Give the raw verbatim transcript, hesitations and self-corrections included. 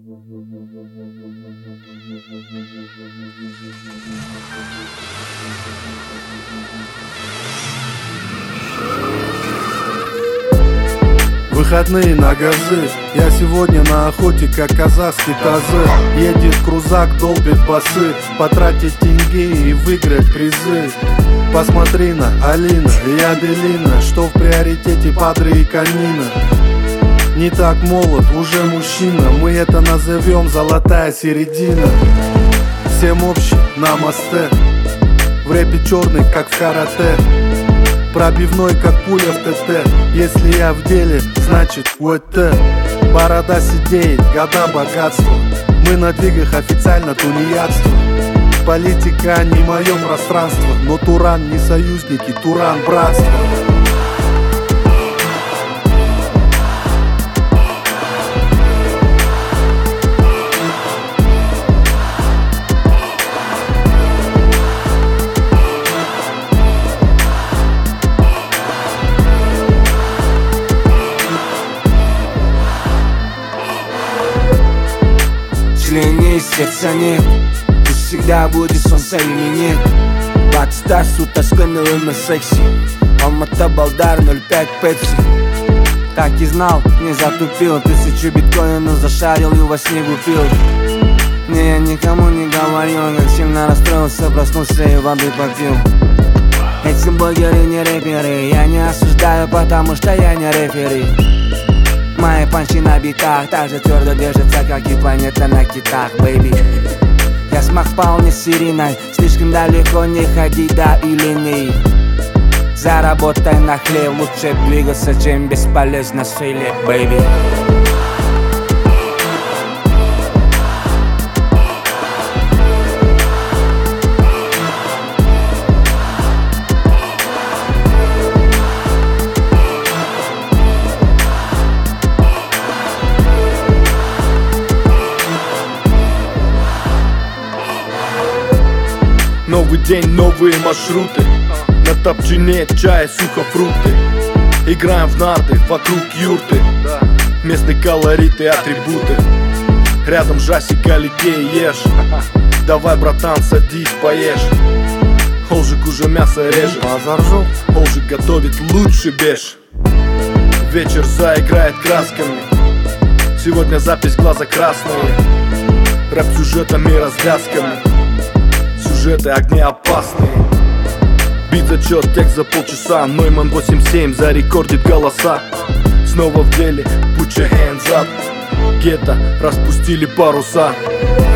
Выходные на газы, я сегодня на охоте, как казахский тазы. Едет крузак, долбит басы, потратить деньги и выиграть призы. Посмотри на Алина и Аделина, что в приоритете Падре и Канина. Не так молод, уже мужчина, мы это назовем золотая середина. Всем общий намасте, в рэпе черный, как в карате, пробивной, как пуля в ТТ. Если я в деле, значит УЭТ. Борода сидеет, года богатства. Мы на двигах официально тунеядство. Политика не мое пространство, но Туран не союзники, Туран братство. Членей сердца нет, ты всегда будешь солнце или нет. Батста, сута, скамилы на секси, Алмата, Балдар, ноль пять пепси. Так и знал, не затупил, тысячу биткоинов зашарил и во сне купил. Не, я никому не говорил, как сильно расстроился, проснулся и воды попил. Эти блогеры не рэперы, я не осуждаю, потому что я не рефери. Мои панчи на битах так же твердо держатся, как и планета на китах, бэйби. Я смог вполне с Ириной, слишком далеко не ходи, да или не. Заработай на хлеб, лучше двигаться, чем бесполезно с филе, бэйби. Новый день, новые маршруты, на топчине чай, сухофрукты. Играем в нарды, вокруг юрты, местные колориты, атрибуты. Рядом жасик, аликей, ешь. Давай, братан, садись, поешь. Олжик уже мясо режет, Базаржу, Олжик готовит лучший беш. Вечер заиграет красками, сегодня запись глаза красные. Рэп сюжетами, развязками, сюжеты огнеопасные. Бит зачет, текст за полчаса. Нойман восемь семь зарекордит голоса. Снова в деле, put your hands up. Гетто распустили паруса.